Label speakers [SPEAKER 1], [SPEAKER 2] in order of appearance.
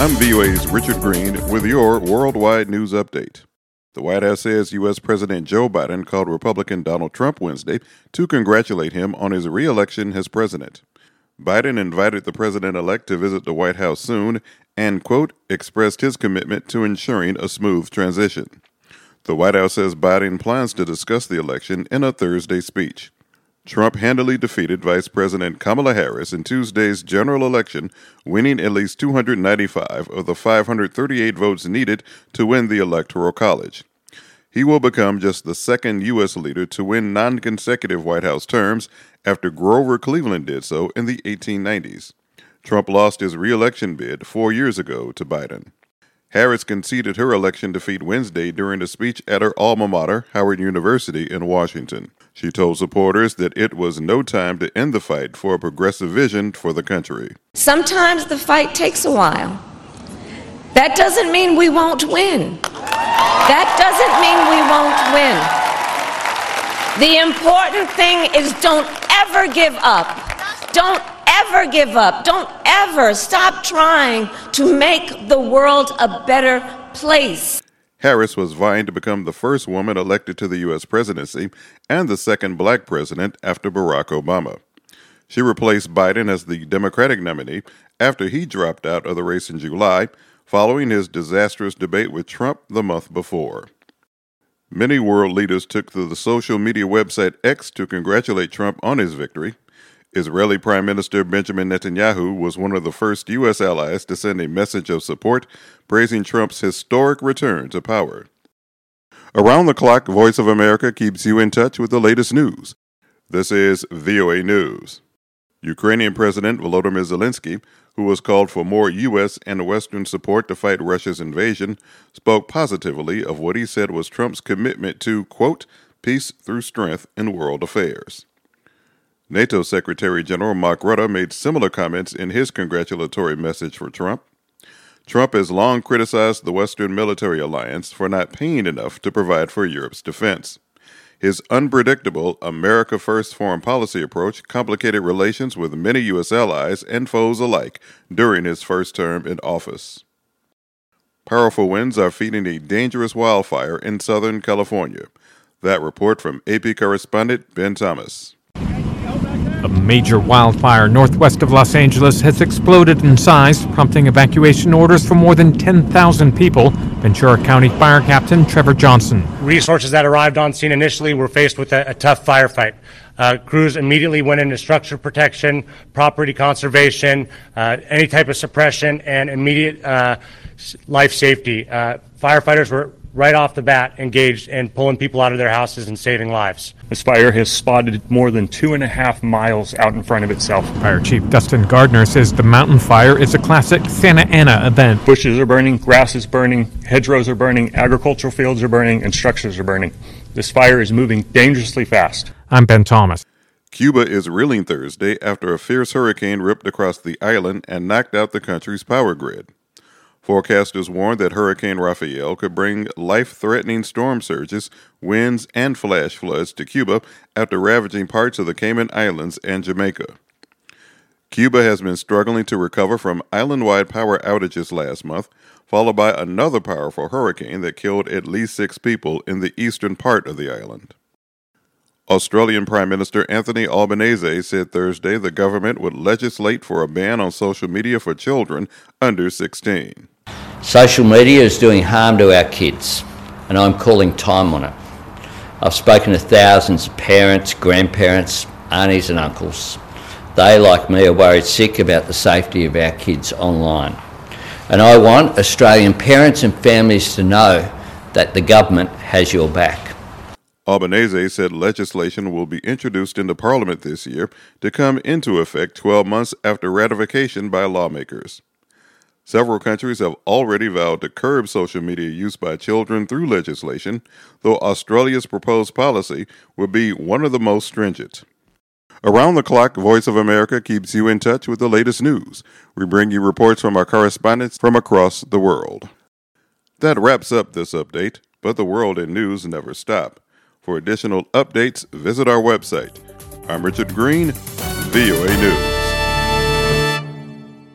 [SPEAKER 1] I'm VOA's Richard Green with your worldwide news update. The White House says U.S. President Joe Biden called Republican Donald Trump Wednesday to congratulate him on his re-election as president. Biden invited the president-elect to visit the White House soon and, quote, expressed his commitment to ensuring a smooth transition. The White House says Biden plans to discuss the election in a Thursday speech. Trump handily defeated Vice President Kamala Harris in Tuesday's general election, winning at least 295 of the 538 votes needed to win the Electoral College. He will become just the second U.S. leader to win non-consecutive White House terms after Grover Cleveland did so in the 1890s. Trump lost his re-election bid 4 years ago to Biden. Harris conceded her election defeat Wednesday during a speech at her alma mater, Howard University in Washington. She told supporters that it was no time to end the fight for a progressive vision for the country.
[SPEAKER 2] Sometimes the fight takes a while. That doesn't mean we won't win. That doesn't mean we won't win. The important thing is don't ever give up. Don't ever give up. Don't ever stop trying to make the world a better place.
[SPEAKER 1] Harris was vying to become the first woman elected to the U.S. presidency and the second black president after Barack Obama. She replaced Biden as the Democratic nominee after he dropped out of the race in July, following his disastrous debate with Trump the month before. Many world leaders took to the social media website X to congratulate Trump on his victory. Israeli Prime Minister Benjamin Netanyahu was one of the first U.S. allies to send a message of support, praising Trump's historic return to power. Around the clock, Voice of America keeps you in touch with the latest news. This is VOA News. Ukrainian President Volodymyr Zelensky, who has called for more U.S. and Western support to fight Russia's invasion, spoke positively of what he said was Trump's commitment to, quote, peace through strength in world affairs. NATO Secretary General Mark Rutte made similar comments in his congratulatory message for Trump. Trump has long criticized the Western military alliance for not paying enough to provide for Europe's defense. His unpredictable America First foreign policy approach complicated relations with many U.S. allies and foes alike during his first term in office. Powerful winds are feeding a dangerous wildfire in Southern California. That report from AP correspondent Ben Thomas.
[SPEAKER 3] A major wildfire northwest of Los Angeles has exploded in size, prompting evacuation orders for more than 10,000 people. Ventura County Fire Captain Trevor Johnson.
[SPEAKER 4] Resources that arrived on scene initially were faced with a tough firefight. Crews immediately went into structure protection, property conservation, any type of suppression, and immediate life safety. Firefighters were right off the bat engaged in pulling people out of their houses and saving lives.
[SPEAKER 5] This fire has spotted more than 2.5 miles out in front of itself.
[SPEAKER 3] Fire Chief Dustin Gardner says the mountain fire is a classic Santa Ana event.
[SPEAKER 5] Bushes are burning, grass is burning, hedgerows are burning, agricultural fields are burning, and structures are burning. This fire is moving dangerously fast.
[SPEAKER 3] I'm Ben Thomas.
[SPEAKER 1] Cuba is reeling Thursday after a fierce hurricane ripped across the island and knocked out the country's power grid. Forecasters warned that Hurricane Rafael could bring life-threatening storm surges, winds, and flash floods to Cuba after ravaging parts of the Cayman Islands and Jamaica. Cuba has been struggling to recover from island-wide power outages last month, followed by another powerful hurricane that killed at least 6 people in the eastern part of the island. Australian Prime Minister Anthony Albanese said Thursday the government would legislate for a ban on social media for children under 16.
[SPEAKER 6] Social media is doing harm to our kids, and I'm calling time on it. I've spoken to thousands of parents, grandparents, aunties and uncles. They, like me, are worried sick about the safety of our kids online. And I want Australian parents and families to know that the government has your back.
[SPEAKER 1] Albanese said legislation will be introduced into Parliament this year to come into effect 12 months after ratification by lawmakers. Several countries have already vowed to curb social media use by children through legislation, though Australia's proposed policy would be one of the most stringent. Around the clock, Voice of America keeps you in touch with the latest news. We bring you reports from our correspondents from across the world. That wraps up this update, but the world and news never stop. For additional updates, visit our website. I'm Richard Green, VOA News.